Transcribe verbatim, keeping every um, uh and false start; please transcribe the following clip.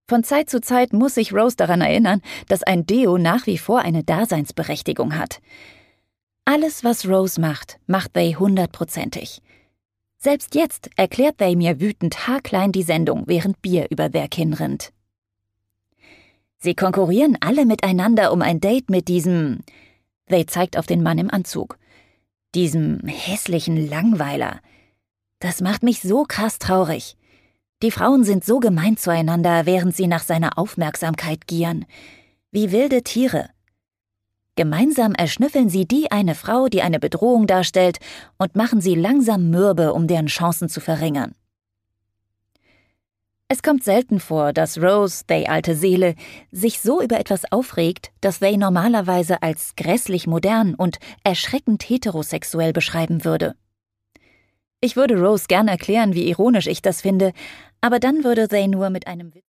Von Zeit zu Zeit muss sich Rose daran erinnern, dass ein Deo nach wie vor eine Daseinsberechtigung hat. Alles, was Rose macht, macht They hundertprozentig. Selbst jetzt erklärt They mir wütend haarklein die Sendung, während Bier über Their Kinn rinnt. Sie konkurrieren alle miteinander um ein Date mit diesem... They zeigt auf den Mann im Anzug. Diesem hässlichen Langweiler. Das macht mich so krass traurig. Die Frauen sind so gemein zueinander, während sie nach seiner Aufmerksamkeit gieren. Wie wilde Tiere. Gemeinsam erschnüffeln sie die eine Frau, die eine Bedrohung darstellt, und machen sie langsam mürbe, um deren Chancen zu verringern. Es kommt selten vor, dass Rose, They alte Seele, sich so über etwas aufregt, das They normalerweise als grässlich modern und erschreckend heterosexuell beschreiben würde. Ich würde Rose gern erklären, wie ironisch ich das finde, aber dann würde They nur mit einem Witz